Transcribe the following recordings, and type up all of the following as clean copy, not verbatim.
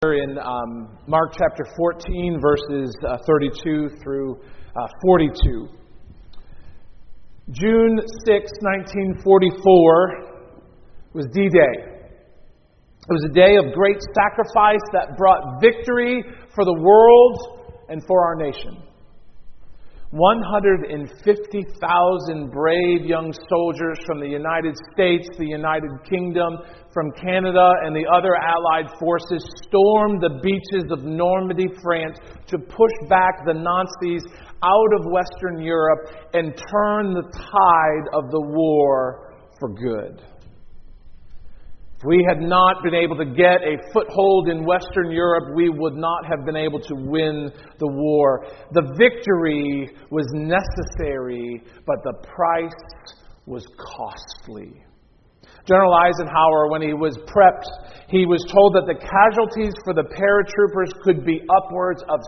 In Mark chapter 14, verses 32 through 42. June 6, 1944 was D-Day. It was a day of great sacrifice that brought victory for the world and for our nation. 150,000 brave young soldiers from the United States, the United Kingdom, from Canada, and the other Allied forces stormed the beaches of Normandy, France, to push back the Nazis out of Western Europe and turn the tide of the war for good. If we had not been able to get a foothold in Western Europe, we would not have been able to win the war. The victory was necessary, but the price was costly. General Eisenhower, when he was prepped, he was told that the casualties for the paratroopers could be upwards of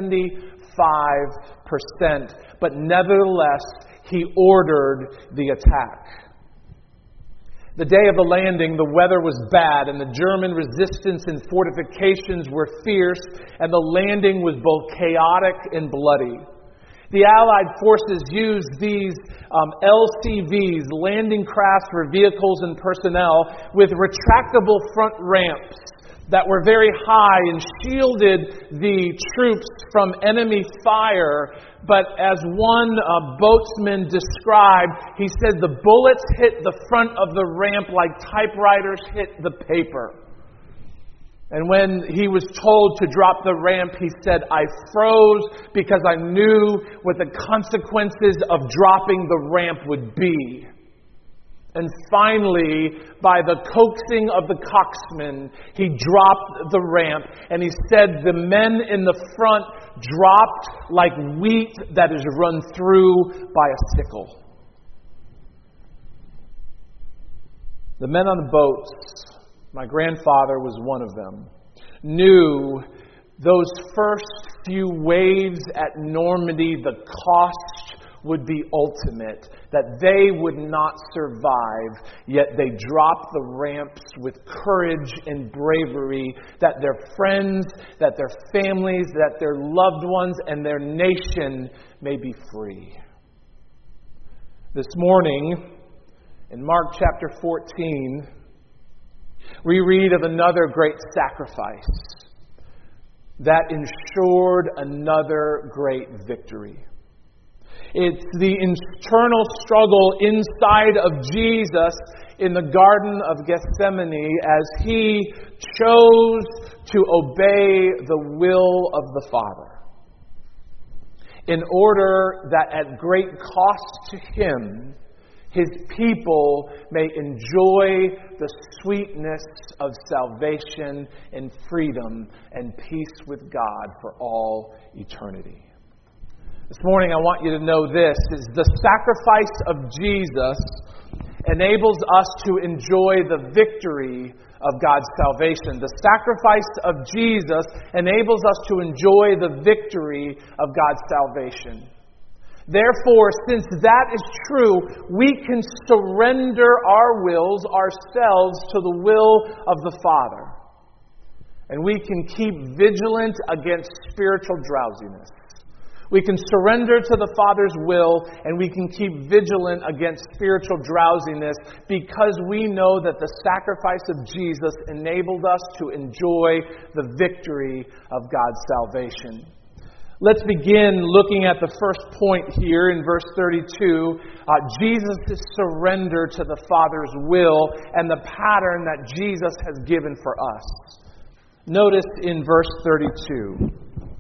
75%, but nevertheless, he ordered the attack. The day of the landing, the weather was bad, and the German resistance and fortifications were fierce, and the landing was both chaotic and bloody. The Allied forces used these LCVs, landing crafts for vehicles and personnel, with retractable front ramps that were very high and shielded the troops from enemy fire. But as one boatsman described, he said the bullets hit the front of the ramp like typewriters hit the paper. And when he was told to drop the ramp, he said, "I froze because I knew what the consequences of dropping the ramp would be." And finally, by the coaxing of the coxswain, he dropped the ramp. And he said the men in the front dropped like wheat that is run through by a sickle. The men on the boats, my grandfather was one of them, knew those first few waves at Normandy, the cost would be ultimate, that they would not survive, yet they dropped the ramps with courage and bravery, that their friends, that their families, that their loved ones, and their nation may be free. This morning, in Mark chapter 14, we read of another great sacrifice that ensured another great victory. It's the internal struggle inside of Jesus in the Garden of Gethsemane as he chose to obey the will of the Father, in order that at great cost to him, his people may enjoy the sweetness of salvation and freedom and peace with God for all eternity. This morning I want you to know this, is the sacrifice of Jesus enables us to enjoy the victory of God's salvation. The sacrifice of Jesus enables us to enjoy the victory of God's salvation. Therefore, since that is true, we can surrender our wills, ourselves, to the will of the Father. And we can keep vigilant against spiritual drowsiness. We can surrender to the Father's will, and we can keep vigilant against spiritual drowsiness because we know that the sacrifice of Jesus enabled us to enjoy the victory of God's salvation. Let's begin looking at the first point here in verse 32. Jesus' surrender to the Father's will and the pattern that Jesus has given for us. Notice in verse 32.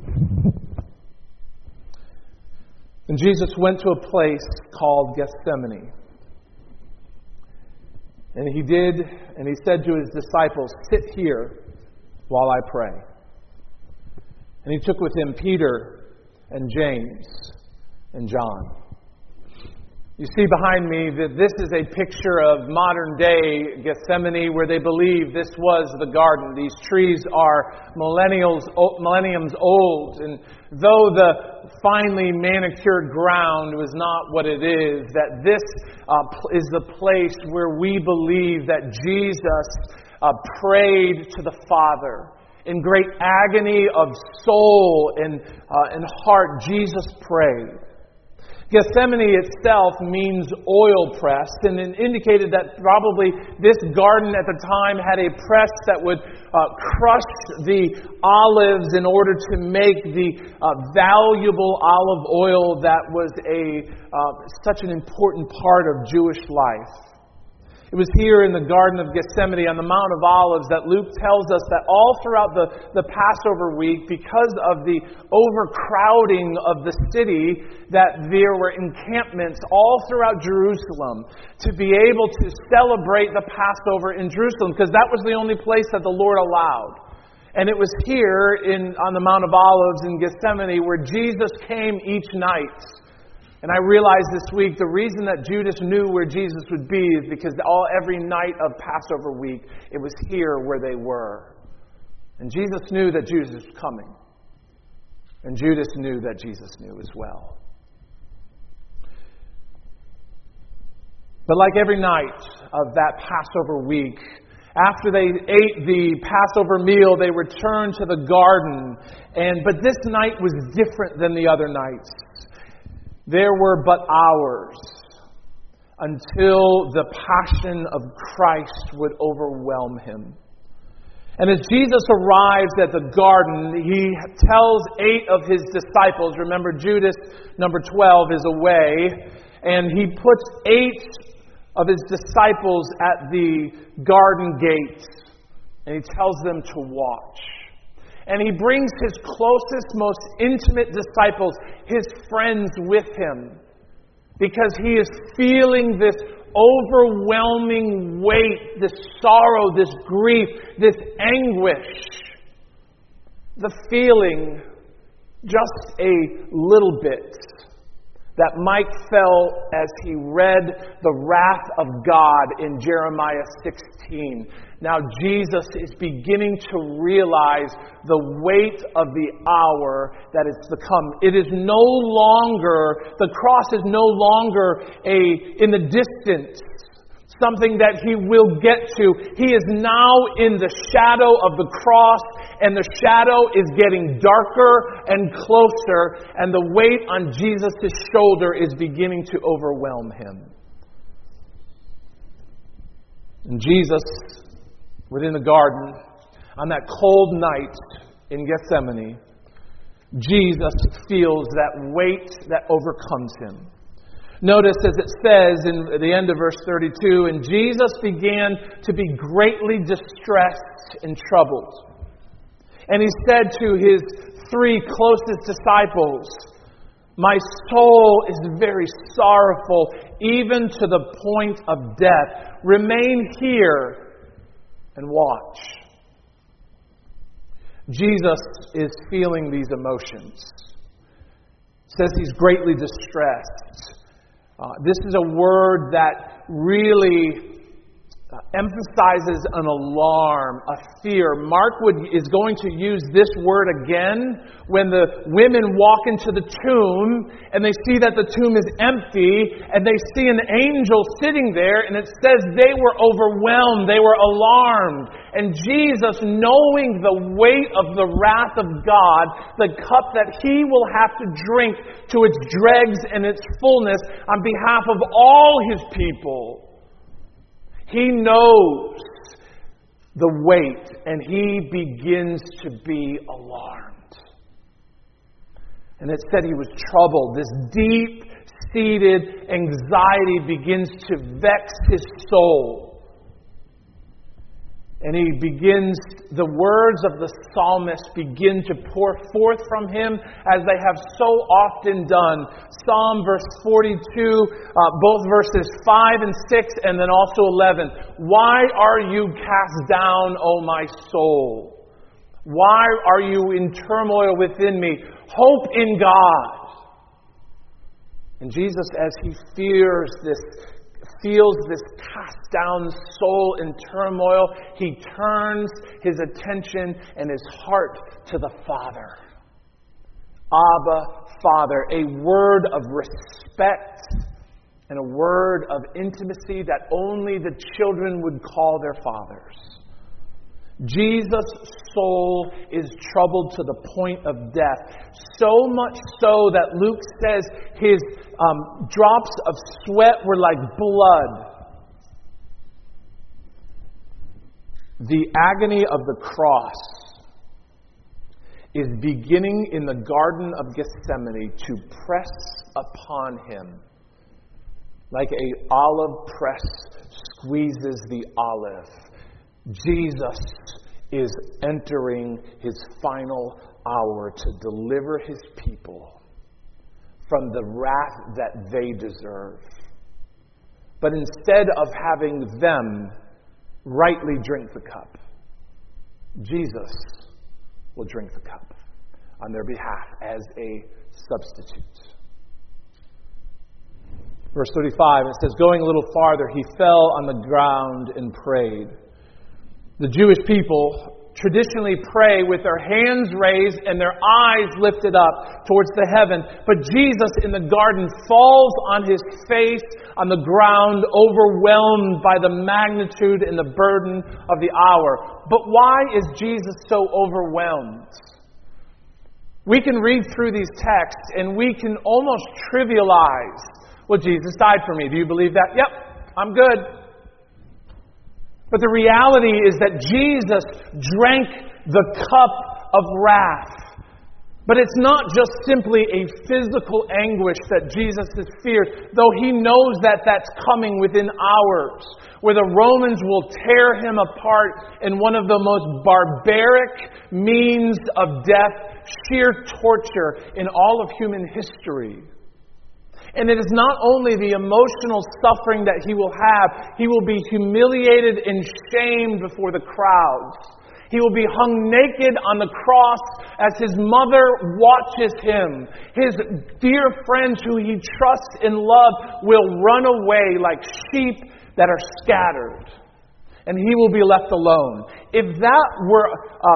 And Jesus went to a place called Gethsemane. And he said to his disciples, "Sit here while I pray." And he took with him Peter and James and John. You see behind me that this is a picture of modern day Gethsemane, where they believe this was the garden. These trees are millenniums old, and though the finely manicured ground was not what it is, that this is the place where we believe that Jesus prayed to the Father In great agony of soul and heart, Jesus prayed. Gethsemane itself means oil press, and it indicated that probably this garden at the time had a press that would crush the olives in order to make the valuable olive oil that was such an important part of Jewish life. It was here in the Garden of Gethsemane on the Mount of Olives that Luke tells us that all throughout the Passover week, because of the overcrowding of the city, that there were encampments all throughout Jerusalem to be able to celebrate the Passover in Jerusalem, because that was the only place that the Lord allowed. And it was here on the Mount of Olives in Gethsemane where Jesus came each night. And I realized this week the reason that Judas knew where Jesus would be is because every night of Passover week, it was here where they were. And Jesus knew that Judas was coming. And Judas knew that Jesus knew as well. But like every night of that Passover week, after they ate the Passover meal, they returned to the garden. But this night was different than the other nights. There were but hours until the passion of Christ would overwhelm him. And as Jesus arrives at the garden, he tells 8 of his disciples, remember Judas, number 12, is away, and he puts 8 of his disciples at the garden gate, and he tells them to watch. And he brings his closest, most intimate disciples, his friends, with him. Because he is feeling this overwhelming weight, this sorrow, this grief, this anguish. The feeling, just a little bit, that Mike felt as he read the wrath of God in Jeremiah 16. Now Jesus is beginning to realize the weight of the hour that is to come. It is no longer, the cross is no longer in the distance, something that he will get to. He is now in the shadow of the cross, and the shadow is getting darker and closer, and the weight on Jesus' shoulder is beginning to overwhelm him. And Jesus, within the garden, on that cold night in Gethsemane, Jesus feels that weight that overcomes him. Notice as it says in the end of verse 32, and Jesus began to be greatly distressed and troubled. And he said to his 3 closest disciples, my soul is very sorrowful, even to the point of death. Remain here and watch. Jesus is feeling these emotions. It says he's greatly distressed. This is a word that really emphasizes an alarm, a fear. Mark is going to use this word again when the women walk into the tomb and they see that the tomb is empty and they see an angel sitting there, and it says they were overwhelmed, they were alarmed. And Jesus, knowing the weight of the wrath of God, the cup that he will have to drink to its dregs and its fullness on behalf of all his people, he knows the weight, and he begins to be alarmed. And it said he was troubled. This deep-seated anxiety begins to vex his soul. And the words of the psalmist begin to pour forth from him as they have so often done. Psalm verse 42, both verses 5 and 6, and then also 11. Why are you cast down, O my soul? Why are you in turmoil within me? Hope in God. And Jesus, as he feels this cast down soul in turmoil, he turns his attention and his heart to the Father. Abba, Father, a word of respect and a word of intimacy that only the children would call their fathers. Jesus' soul is troubled to the point of death. So much so that Luke says his drops of sweat were like blood. The agony of the cross is beginning in the Garden of Gethsemane to press upon him like an olive press squeezes the olive. Jesus is entering his final hour to deliver his people from the wrath that they deserve. But instead of having them rightly drink the cup, Jesus will drink the cup on their behalf as a substitute. Verse 35, it says, going a little farther, he fell on the ground and prayed. The Jewish people traditionally pray with their hands raised and their eyes lifted up towards the heaven. But Jesus in the garden falls on his face on the ground, overwhelmed by the magnitude and the burden of the hour. But why is Jesus so overwhelmed? We can read through these texts and we can almost trivialize, well, Jesus died for me. Do you believe that? Yep, I'm good. But the reality is that Jesus drank the cup of wrath. But it's not just simply a physical anguish that Jesus has feared, though he knows that that's coming within hours, where the Romans will tear him apart in one of the most barbaric means of death, sheer torture in all of human history. And it is not only the emotional suffering that he will have, he will be humiliated and shamed before the crowds. He will be hung naked on the cross as his mother watches him. His dear friends who he trusts and loves will run away like sheep that are scattered. And he will be left alone. If that were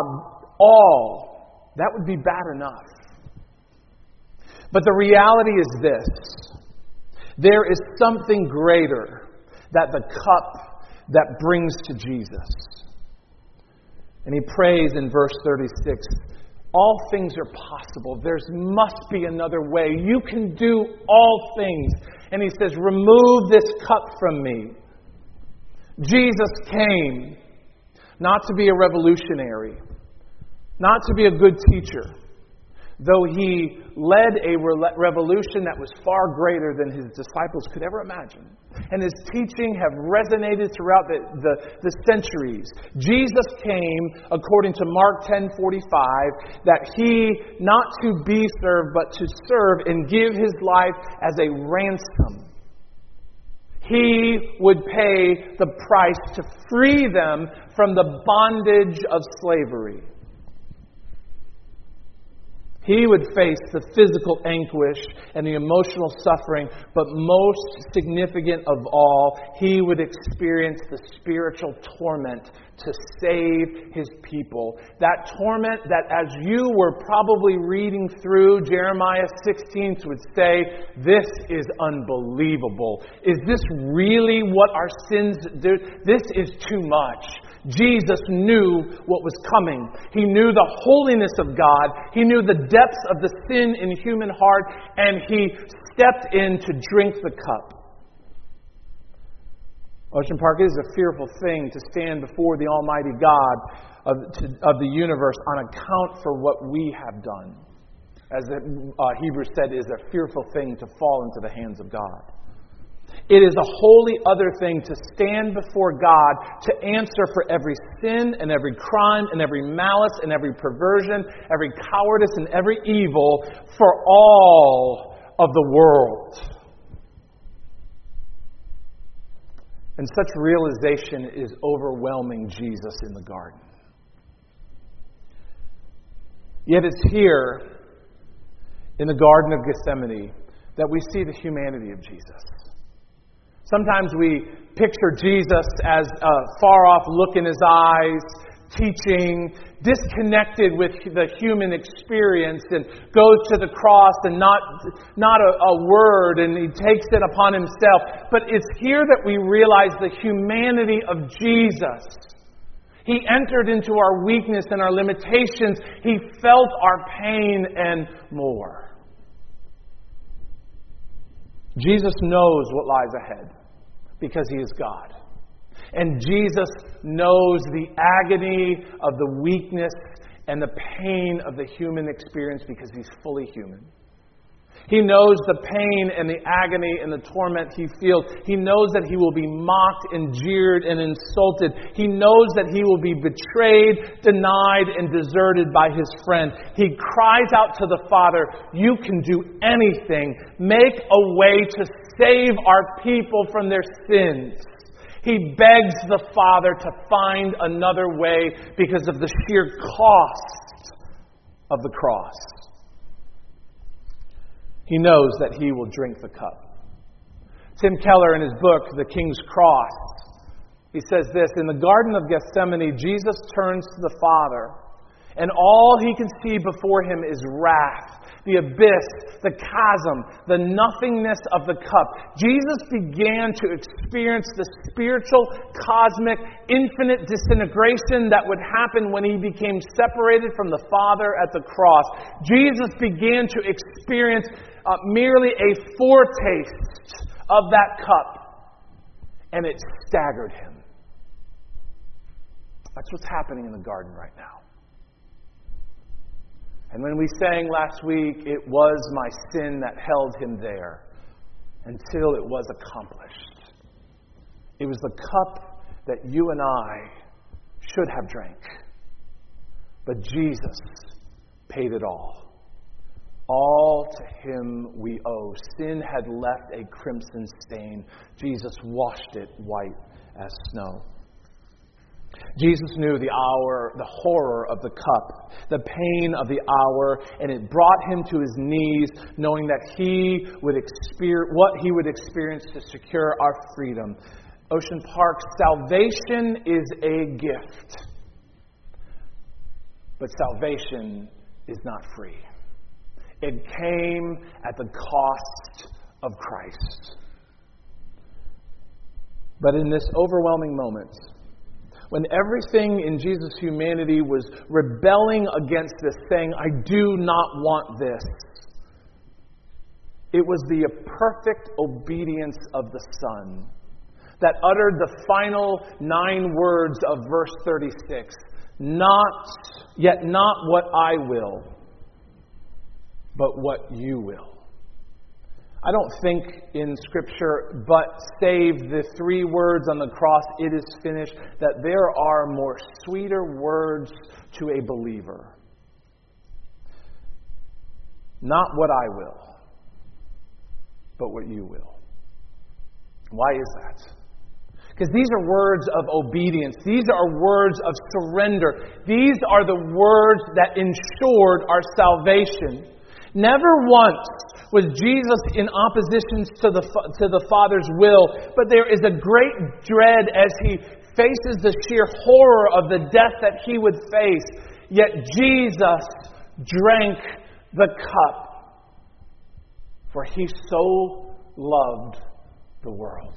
all, that would be bad enough. But the reality is this. There is something greater that the cup that brings to Jesus. And he prays in verse 36, all things are possible. There must be another way. You can do all things. And he says, remove this cup from me. Jesus came not to be a revolutionary, not to be a good teacher, though he led a revolution that was far greater than his disciples could ever imagine. And his teaching have resonated throughout the centuries. Jesus came, according to Mark 10:45, that he not to be served, but to serve and give his life as a ransom. He would pay the price to free them from the bondage of slavery. He would face the physical anguish and the emotional suffering, but most significant of all, he would experience the spiritual torment to save his people. That torment that, as you were probably reading through Jeremiah 16, would say, this is unbelievable. Is this really what our sins do? This is too much. Jesus knew what was coming. He knew the holiness of God. He knew the depths of the sin in human heart, and he stepped in to drink the cup. Ocean Park, it is a fearful thing to stand before the Almighty God of the universe on account for what we have done. As Hebrews said, it is a fearful thing to fall into the hands of God. It is a wholly other thing to stand before God to answer for every sin and every crime and every malice and every perversion, every cowardice and every evil for all of the world. And such realization is overwhelming Jesus in the garden. Yet it's here in the Garden of Gethsemane that we see the humanity of Jesus. Sometimes we picture Jesus as a far-off look in his eyes, teaching, disconnected with the human experience, and goes to the cross and not a word, and he takes it upon himself. But it's here that we realize the humanity of Jesus. He entered into our weakness and our limitations. He felt our pain and more. Jesus knows what lies ahead because He is God. And Jesus knows the agony of the weakness and the pain of the human experience because He's fully human. He knows the pain and the agony and the torment He feels. He knows that He will be mocked and jeered and insulted. He knows that He will be betrayed, denied, and deserted by His friend. He cries out to the Father, "You can do anything. Make a way to save our people from their sins." He begs the Father to find another way because of the sheer cost of the cross. He knows that He will drink the cup. Tim Keller, in his book, The King's Cross, he says this: in the Garden of Gethsemane, Jesus turns to the Father, and all He can see before Him is wrath, the abyss, the chasm, the nothingness of the cup. Jesus began to experience the spiritual, cosmic, infinite disintegration that would happen when He became separated from the Father at the cross. Jesus began to experience merely a foretaste of that cup, and it staggered Him. That's what's happening in the garden right now. And when we sang last week, it was my sin that held Him there until it was accomplished. It was the cup that you and I should have drank. But Jesus paid it all. All to Him we owe. Sin had left a crimson stain. Jesus washed it white as snow. Jesus knew the hour, the horror of the cup, the pain of the hour, and it brought Him to His knees, knowing that He would experience what He would experience to secure our freedom. Ocean Park, salvation is a gift, but salvation is not free. It came at the cost of Christ. But in this overwhelming moment, when everything in Jesus' humanity was rebelling against this, saying, "I do not want this," it was the perfect obedience of the Son that uttered the final 9 words of verse 36. Yet not what I will, but what you will. I don't think in Scripture, but save the 3 words on the cross, "It is finished," that there are more sweeter words to a believer. Not what I will, but what you will. Why is that? Because these are words of obedience. These are words of surrender. These are the words that ensured our salvation. Never once was Jesus in opposition to the Father's will, but there is a great dread as He faces the sheer horror of the death that He would face. Yet Jesus drank the cup, for He so loved the world.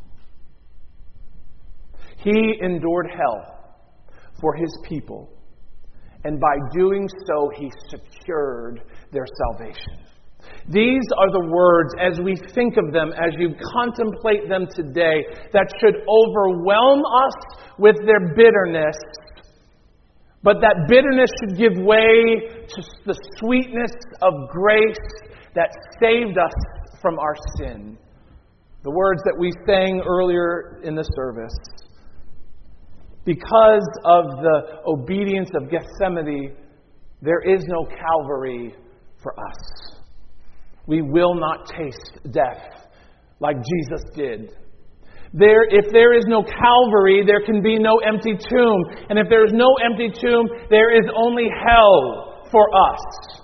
He endured hell for His people, and by doing so, He secured their salvation. These are the words, as we think of them, as you contemplate them today, that should overwhelm us with their bitterness, but that bitterness should give way to the sweetness of grace that saved us from our sin. The words that we sang earlier in the service. Because of the obedience of Gethsemane, there is no Calvary for us. We will not taste death like Jesus did. If there is no Calvary, there can be no empty tomb. And if there is no empty tomb, there is only hell for us.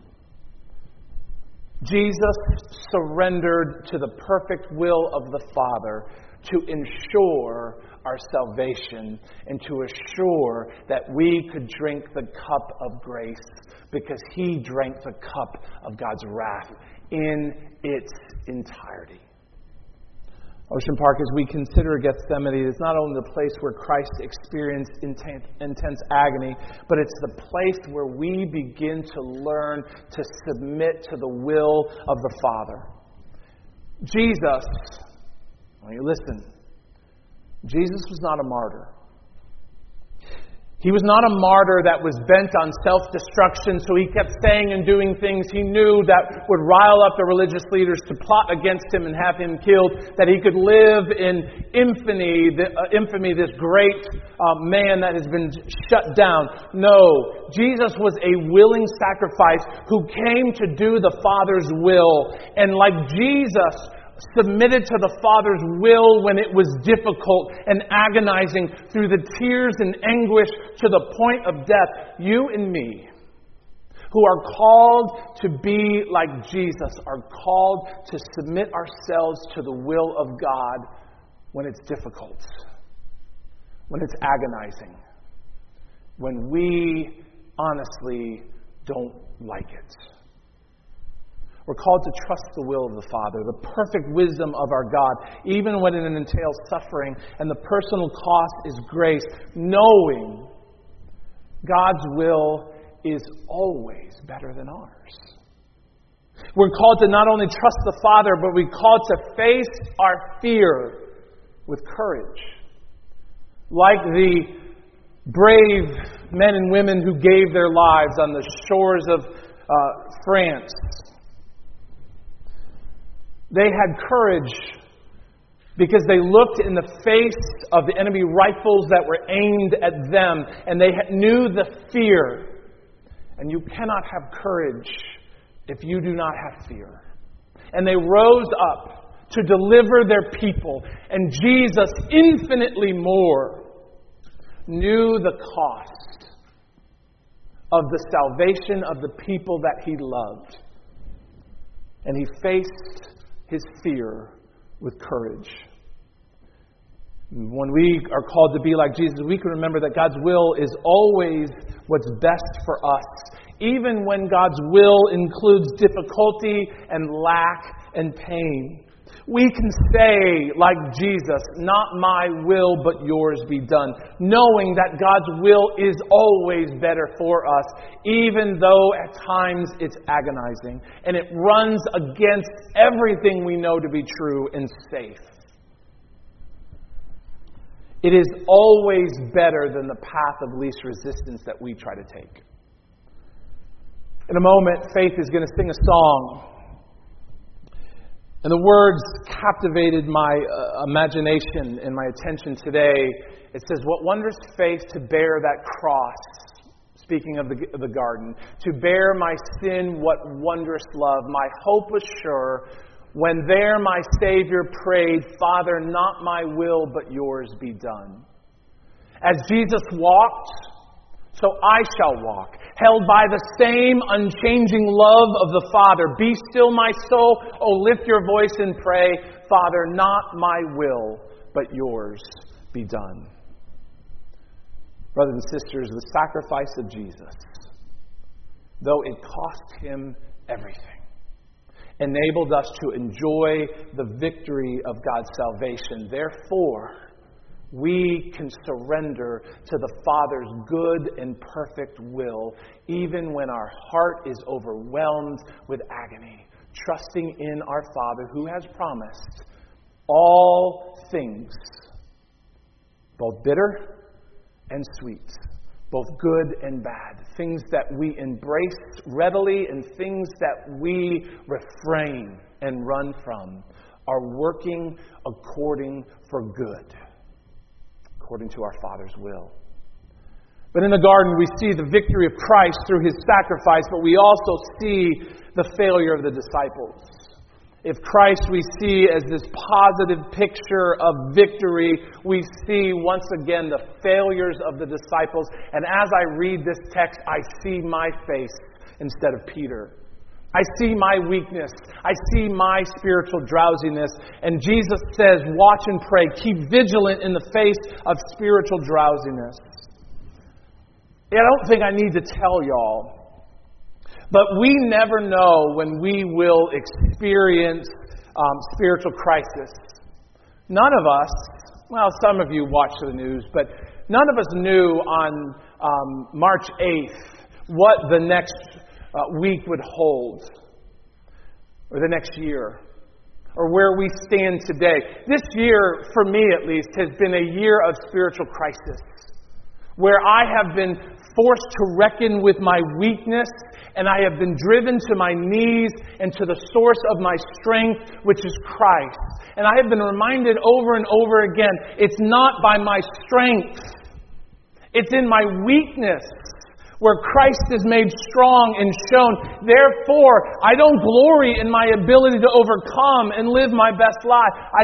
Jesus surrendered to the perfect will of the Father to ensure our salvation and to assure that we could drink the cup of grace, because He drank the cup of God's wrath in its entirety. Ocean Park, as we consider Gethsemane, is not only the place where Christ experienced intense agony, but it's the place where we begin to learn to submit to the will of the Father. Jesus, when you listen, Jesus was not a martyr. He was not a martyr that was bent on self-destruction, so he kept saying and doing things he knew that would rile up the religious leaders to plot against him and have him killed, that he could live in infamy, this great man that has been shut down. No, Jesus was a willing sacrifice who came to do the Father's will. And like Jesus submitted to the Father's will when it was difficult and agonizing through the tears and anguish to the point of death, you and me, who are called to be like Jesus, are called to submit ourselves to the will of God when it's difficult, when it's agonizing, when we honestly don't like it. We're called to trust the will of the Father, the perfect wisdom of our God, even when it entails suffering and the personal cost is grace, knowing God's will is always better than ours. We're called to not only trust the Father, but we're called to face our fear with courage. Like the brave men and women who gave their lives on the shores of France. They had courage because they looked in the face of the enemy rifles that were aimed at them, and they knew the fear. And you cannot have courage if you do not have fear. And they rose up to deliver their people, and Jesus, infinitely more, knew the cost of the salvation of the people that he loved. And he faced his fear with courage. When we are called to be like Jesus, we can remember that God's will is always what's best for us, even when God's will includes difficulty and lack and pain. We can say, like Jesus, not my will but yours be done, knowing that God's will is always better for us, even though at times it's agonizing and it runs against everything we know to be true and safe. It is always better than the path of least resistance that we try to take. In a moment, Faith is going to sing a song. And the words captivated my imagination and my attention today. It says, what wondrous faith to bear that cross. Speaking of the garden. To bear my sin, what wondrous love. My hope was sure when there my Savior prayed, Father, not my will but yours be done. As Jesus walked, so I shall walk, held by the same unchanging love of the Father. Be still, my soul. Oh, lift your voice and pray. Father, not my will, but yours be done. Brothers and sisters, the sacrifice of Jesus, though it cost him everything, enabled us to enjoy the victory of God's salvation. Therefore, we can surrender to the Father's good and perfect will, even when our heart is overwhelmed with agony, trusting in our Father who has promised all things, both bitter and sweet, both good and bad, things that we embrace readily and things that we refrain and run from, are working according for good. According to our Father's will. But in the garden we see the victory of Christ through his sacrifice, but we also see the failure of the disciples. If Christ we see as this positive picture of victory, we see once again the failures of the disciples. And as I read this text, I see my face instead of Peter. I see my weakness. I see my spiritual drowsiness. And Jesus says, watch and pray. Keep vigilant in the face of spiritual drowsiness. I don't think I need to tell y'all, but we never know when we will experience spiritual crisis. None of us, well, some of you watch the news, but none of us knew on March 8th what the next week would hold, or the next year, or where we stand today. This year, for me at least, has been a year of spiritual crisis, where I have been forced to reckon with my weakness, and I have been driven to my knees and to the source of my strength, which is Christ. And I have been reminded over and over again, it's not by my strength. It's in my weakness where Christ is made strong and shown. Therefore, I don't glory in my ability to overcome and live my best life. I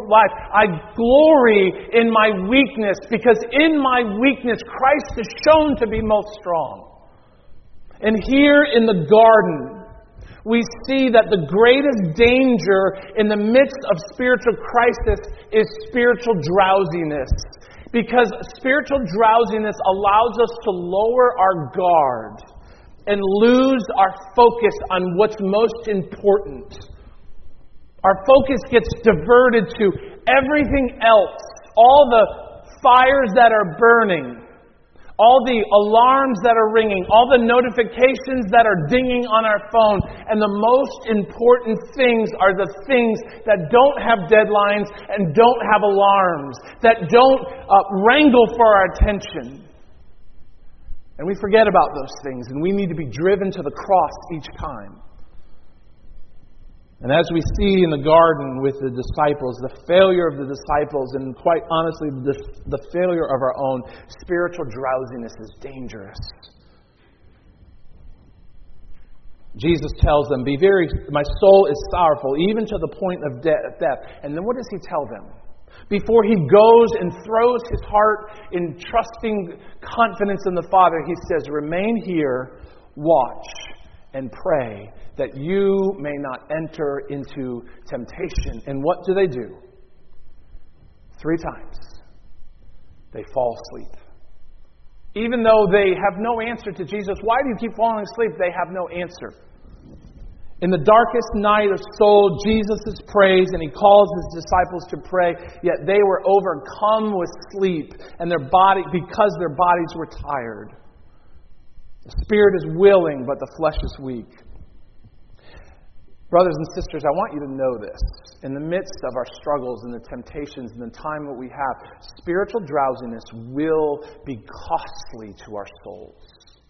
glory in my weakness, because in my weakness, Christ is shown to be most strong. And here in the garden, we see that the greatest danger in the midst of spiritual crisis is spiritual drowsiness. Because spiritual drowsiness allows us to lower our guard and lose our focus on what's most important. Our focus gets diverted to everything else, all the fires that are burning, all the alarms that are ringing, all the notifications that are dinging on our phone. And the most important things are the things that don't have deadlines and don't have alarms, that don't wrangle for our attention. And we forget about those things, and we need to be driven to the cross each time. And as we see in the garden with the disciples, the failure of the disciples, and quite honestly, the failure of our own, spiritual drowsiness is dangerous. Jesus tells them, my soul is sorrowful, even to the point of death. And then what does he tell them? Before he goes and throws his heart in trusting confidence in the Father, he says, remain here, watch, and pray, that you may not enter into temptation. And what do? 3 times. They fall asleep. Even though they have no answer to Jesus, why do you keep falling asleep? They have no answer. In the darkest night of soul, Jesus prays, and he calls his disciples to pray, yet they were overcome with sleep, and because their bodies were tired. The spirit is willing, but the flesh is weak. Brothers and sisters, I want you to know this. In the midst of our struggles and the temptations and the time that we have, spiritual drowsiness will be costly to our souls.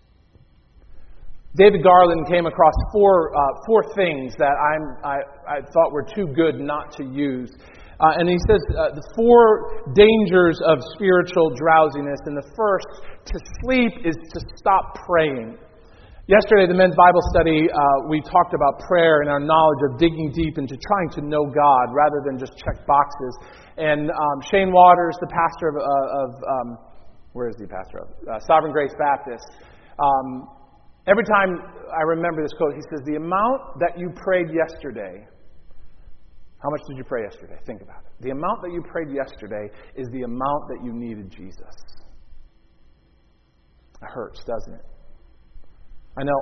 David Garland came across four things that I thought were too good not to use. And he says the 4 dangers of spiritual drowsiness. And the first, to sleep, is to stop praying. Yesterday, the men's Bible study, we talked about prayer and our knowledge of digging deep into trying to know God rather than just check boxes. And Shane Waters, the pastor of where is he pastor of? Sovereign Grace Baptist. Every time I remember this quote, he says, the amount that you prayed yesterday, how much did you pray yesterday? Think about it. The amount that you prayed yesterday is the amount that you needed Jesus. It hurts, doesn't it? I know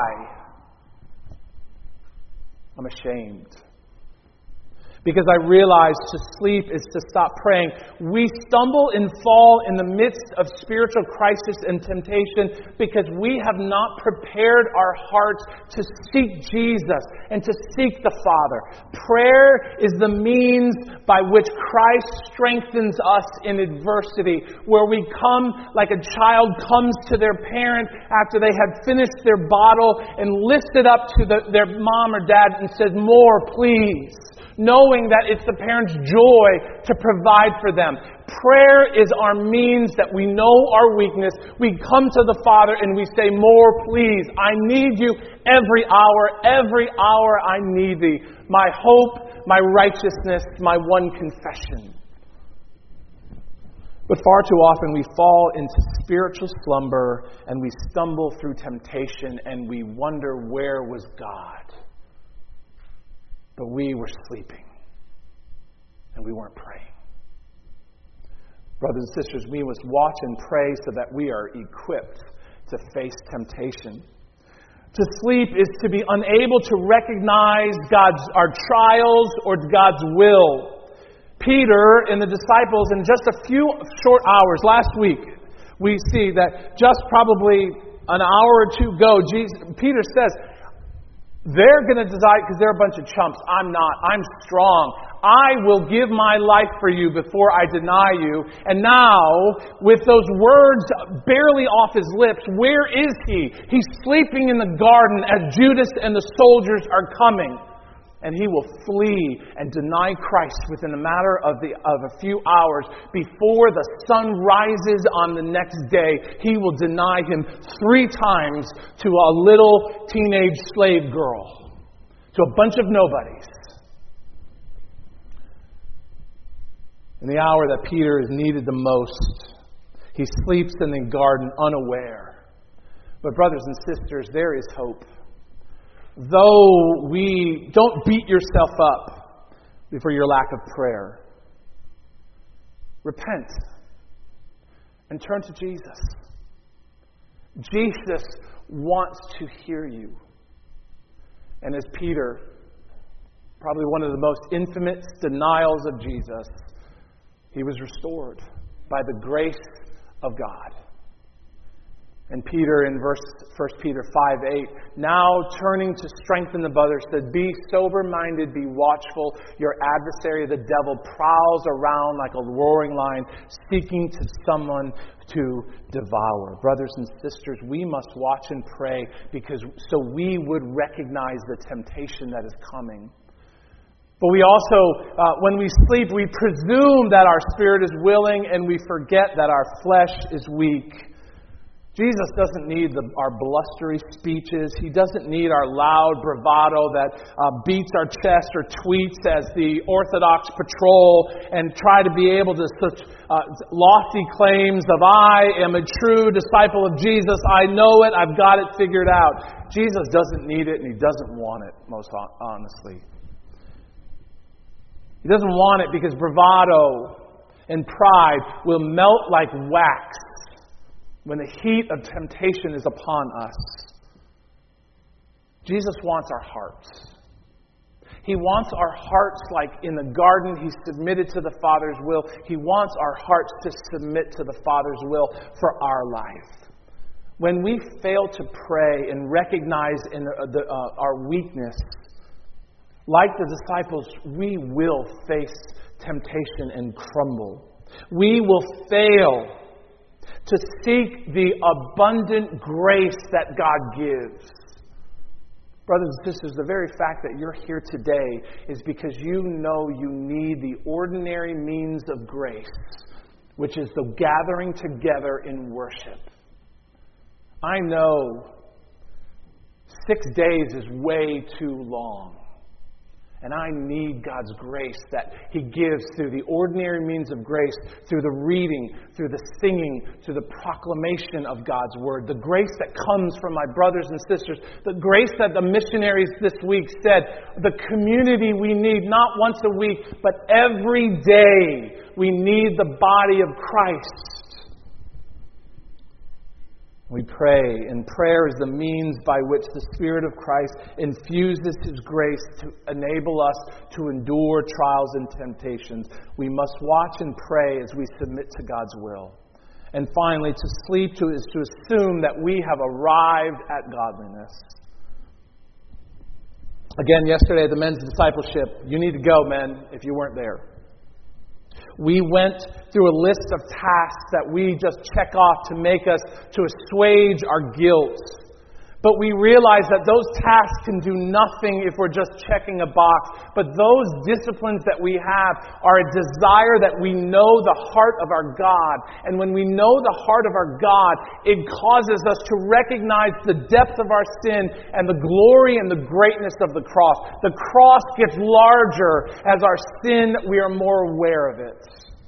I'm ashamed. Because I realize to sleep is to stop praying. We stumble and fall in the midst of spiritual crisis and temptation because we have not prepared our hearts to seek Jesus and to seek the Father. Prayer is the means by which Christ strengthens us in adversity, where we come like a child comes to their parent after they have finished their bottle and lifts it up to their mom or dad and says, "More, please." Knowing that it's the parent's joy to provide for them. Prayer is our means that we know our weakness. We come to the Father and we say, "More, please. I need you every hour. Every hour I need thee. My hope, my righteousness, my one confession." But far too often we fall into spiritual slumber and we stumble through temptation and we wonder, where was God? But we were sleeping, and we weren't praying. Brothers and sisters, we must watch and pray so that we are equipped to face temptation. To sleep is to be unable to recognize our trials or God's will. Peter and the disciples, in just a few short hours, last week, we see that just probably an hour or two ago, Peter says, they're going to decide because they're a bunch of chumps. I'm not. I'm strong. I will give my life for you before I deny you. And now, with those words barely off his lips, where is he? He's sleeping in the garden as Judas and the soldiers are coming. And he will flee and deny Christ within a matter of a few hours. Before the sun rises on the next day, he will deny him 3 times to a little teenage slave girl, to a bunch of nobodies. In the hour that Peter is needed the most, he sleeps in the garden unaware. But brothers and sisters, there is hope. Though don't beat yourself up for your lack of prayer. Repent and turn to Jesus. Jesus wants to hear you. And as Peter, probably one of the most infamous denials of Jesus, he was restored by the grace of God. And Peter in 1 Peter 5:8, now turning to strengthen the brothers, said, be sober-minded, be watchful. Your adversary, the devil, prowls around like a roaring lion, seeking to someone to devour. Brothers and sisters, we must watch and pray so we would recognize the temptation that is coming. But we also, when we sleep, we presume that our spirit is willing and we forget that our flesh is weak. Jesus doesn't need our blustery speeches. He doesn't need our loud bravado that beats our chest or tweets as the Orthodox patrol and try to be able to such lofty claims of, I am a true disciple of Jesus. I know it. I've got it figured out. Jesus doesn't need it and He doesn't want it, most honestly. He doesn't want it because bravado and pride will melt like wax when the heat of temptation is upon us. Jesus wants our hearts. He wants our hearts like in the garden He submitted to the Father's will. He wants our hearts to submit to the Father's will for our life. When we fail to pray and recognize our weakness, like the disciples, we will face temptation and crumble. We will fail to seek the abundant grace that God gives. Brothers and sisters, the very fact that you're here today is because you know you need the ordinary means of grace, which is the gathering together in worship. I know 6 days is way too long. And I need God's grace that He gives through the ordinary means of grace, through the reading, through the singing, through the proclamation of God's Word. The grace that comes from my brothers and sisters. The grace that the missionaries this week said, the community we need not once a week, but every day we need the body of Christ. We pray, and prayer is the means by which the Spirit of Christ infuses His grace to enable us to endure trials and temptations. We must watch and pray as we submit to God's will. And finally, to sleep is to assume that we have arrived at godliness. Again, yesterday at the men's discipleship, you need to go, men, if you weren't there. We went through a list of tasks that we just check off to assuage our guilt. But we realize that those tasks can do nothing if we're just checking a box. But those disciplines that we have are a desire that we know the heart of our God. And when we know the heart of our God, it causes us to recognize the depth of our sin and the glory and the greatness of the cross. The cross gets larger as our sin, we are more aware of it.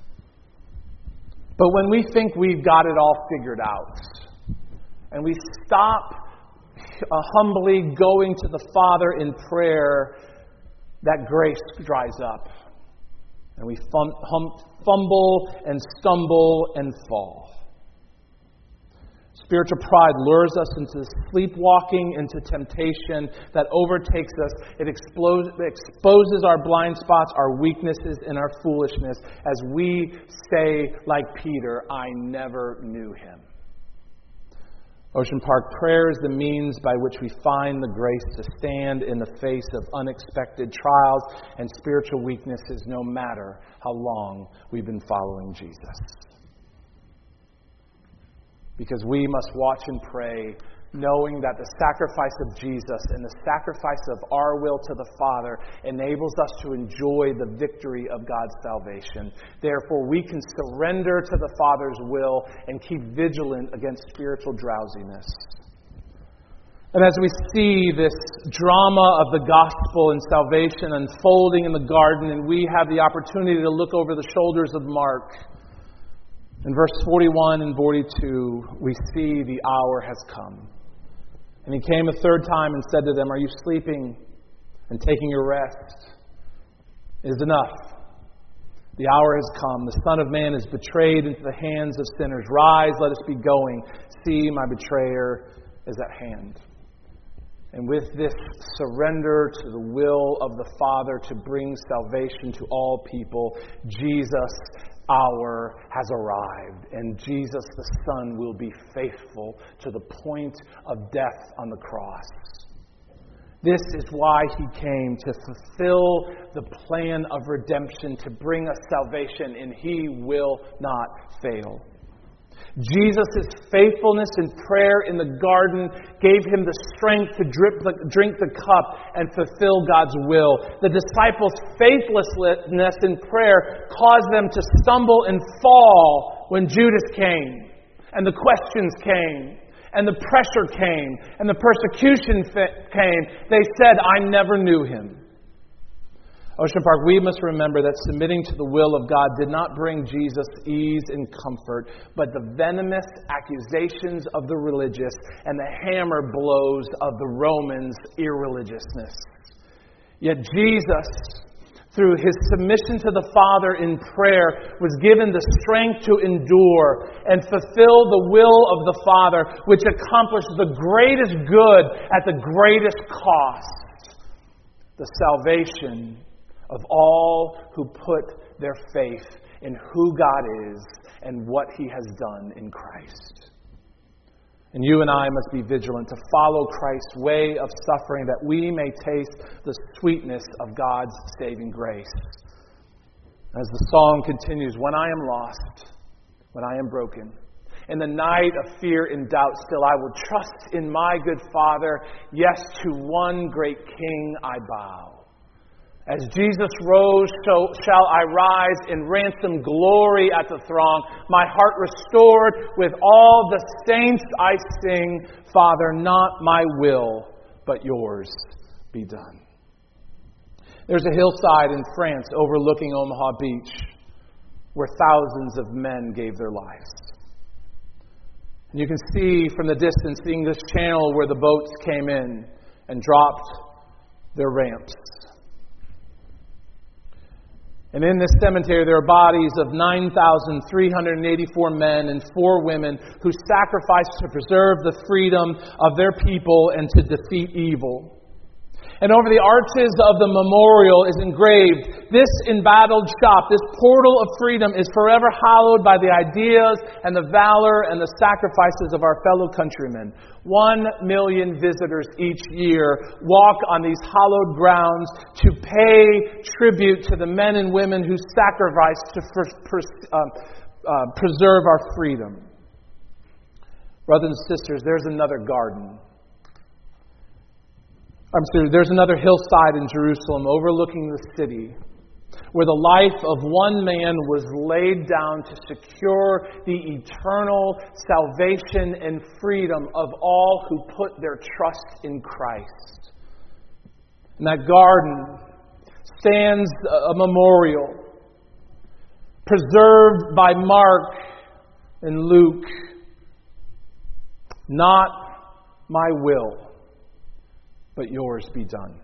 But when we think we've got it all figured out, and we stop humbly going to the Father in prayer, that grace dries up. And we fumble and stumble and fall. Spiritual pride lures us into sleepwalking, into temptation that overtakes us. It exposes our blind spots, our weaknesses, and our foolishness as we say, like Peter, I never knew him. Ocean Park prayer is the means by which we find the grace to stand in the face of unexpected trials and spiritual weaknesses, no matter how long we've been following Jesus. Because we must watch and pray, knowing that the sacrifice of Jesus and the sacrifice of our will to the Father enables us to enjoy the victory of God's salvation. Therefore, we can surrender to the Father's will and keep vigilant against spiritual drowsiness. And as we see this drama of the gospel and salvation unfolding in the garden, and we have the opportunity to look over the shoulders of Mark, in verse 41 and 42, we see the hour has come. And he came a third time and said to them, are you sleeping and taking your rest? It is enough. The hour has come. The Son of Man is betrayed into the hands of sinners. Rise, let us be going. See, my betrayer is at hand. And with this surrender to the will of the Father to bring salvation to all people, Jesus' hour has arrived, and Jesus the Son will be faithful to the point of death on the cross. This is why He came, to fulfill the plan of redemption, to bring us salvation, and He will not fail. Jesus' faithfulness in prayer in the garden gave Him the strength to drink the cup and fulfill God's will. The disciples' faithlessness in prayer caused them to stumble and fall when Judas came, and the questions came, and the pressure came, and the persecution came. They said, I never knew Him. Ocean Park, we must remember that submitting to the will of God did not bring Jesus ease and comfort, but the venomous accusations of the religious and the hammer blows of the Romans' irreligiousness. Yet Jesus, through His submission to the Father in prayer, was given the strength to endure and fulfill the will of the Father, which accomplished the greatest good at the greatest cost, the salvation of all who put their faith in who God is and what He has done in Christ. And you and I must be vigilant to follow Christ's way of suffering, that we may taste the sweetness of God's saving grace. As the song continues, when I am lost, when I am broken, in the night of fear and doubt, still I will trust in my good Father. Yes, to one great King I bow. As Jesus rose, so shall I rise in ransom glory at the throng. My heart restored, with all the saints I sing, Father, not my will, but yours be done. There's a hillside in France overlooking Omaha Beach where thousands of men gave their lives. And you can see from the distance the English Channel where the boats came in and dropped their ramps. And in this cemetery, there are bodies of 9,384 men and 4 women who sacrificed to preserve the freedom of their people and to defeat evil. And over the arches of the memorial is engraved, this embattled shop, this portal of freedom is forever hallowed by the ideas and the valor and the sacrifices of our fellow countrymen. 1 million visitors each year walk on these hallowed grounds to pay tribute to the men and women who sacrificed to preserve our freedom. Brothers and sisters, there's another garden. There's another hillside in Jerusalem overlooking the city where the life of one man was laid down to secure the eternal salvation and freedom of all who put their trust in Christ. In that garden stands a memorial preserved by Mark and Luke. Not my will, but yours be done.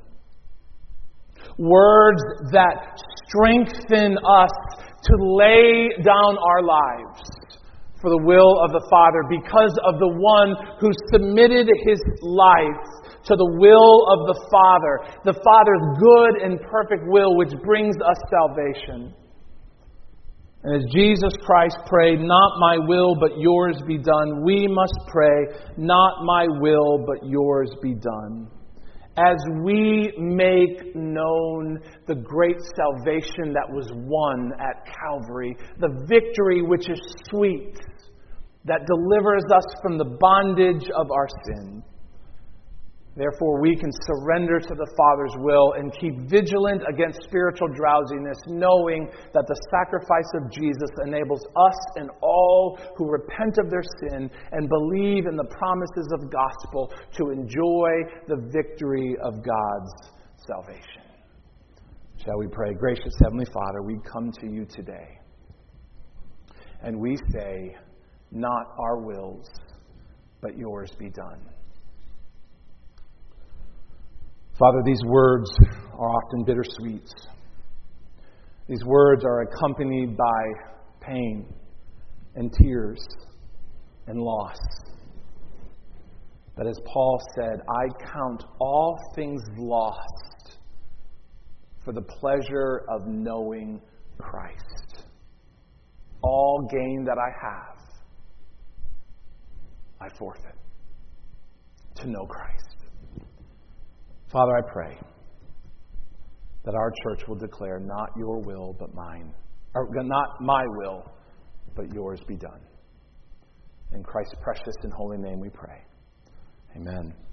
Words that strengthen us to lay down our lives for the will of the Father because of the one who submitted his life to the will of the Father, the Father's good and perfect will which brings us salvation. And as Jesus Christ prayed, "Not my will, but yours be done," we must pray, "Not my will, but yours be done." As we make known the great salvation that was won at Calvary, the victory which is sweet, that delivers us from the bondage of our sin. Therefore, we can surrender to the Father's will and keep vigilant against spiritual drowsiness, knowing that the sacrifice of Jesus enables us and all who repent of their sin and believe in the promises of the gospel to enjoy the victory of God's salvation. Shall we pray? Gracious Heavenly Father, we come to you today, and we say, "Not our wills, but yours be done." Father, these words are often bittersweet. These words are accompanied by pain and tears and loss. But as Paul said, "I count all things lost for the pleasure of knowing Christ. All gain that I have, I forfeit to know Christ." Father, I pray that our church will declare, "Not your will, but mine," or "Not my will, but yours be done." In Christ's precious and holy name we pray. Amen.